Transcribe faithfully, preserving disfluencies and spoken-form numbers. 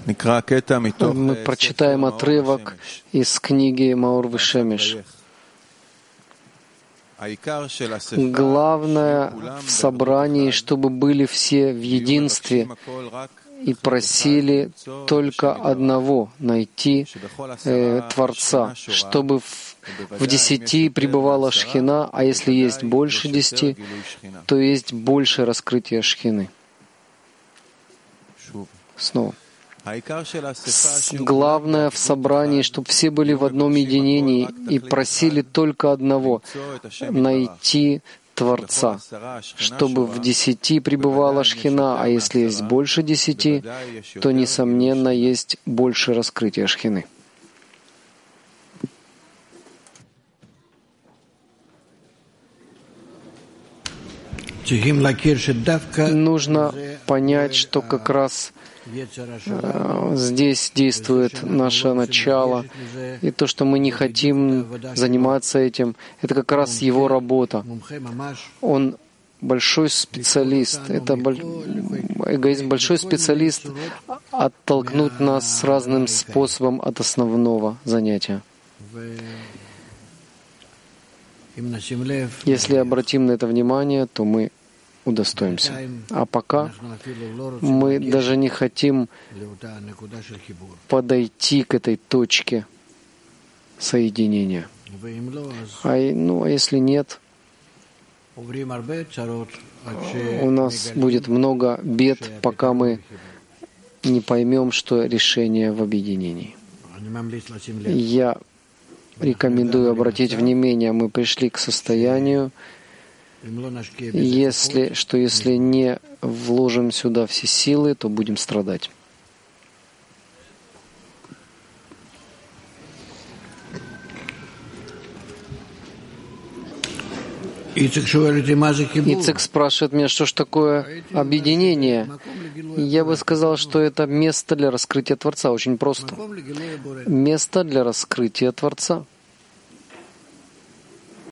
Мы прочитаем отрывок из книги Маор Вешемеш. Главное в собрании, чтобы были все в единстве и просили только одного — найти э, Творца, чтобы в, в десяти пребывала Шхина, а если есть больше десяти, то есть больше раскрытия Шхины. Снова. Главное в собрании, чтобы все были в одном единении и просили только одного — найти Творца, чтобы в десяти пребывала Шхина, а если есть больше десяти, то, несомненно, есть больше раскрытия Шхины. Нужно понять, что как раз здесь действует наше начало, и то, что мы не хотим заниматься этим, это как раз его работа. Он большой специалист, это эгоизм, большой специалист оттолкнуть нас с разным способом от основного занятия. Если обратим на это внимание, то мы удостоимся. А пока мы даже не хотим подойти к этой точке соединения. А, ну, а если нет, у нас будет много бед, пока мы не поймем, что решение в объединении. Я рекомендую обратить внимание, мы пришли к состоянию, если, что если не вложим сюда все силы, то будем страдать. Ицек спрашивает меня, что ж такое объединение. Я бы сказал, что это место для раскрытия Творца. Очень просто. Место для раскрытия Творца.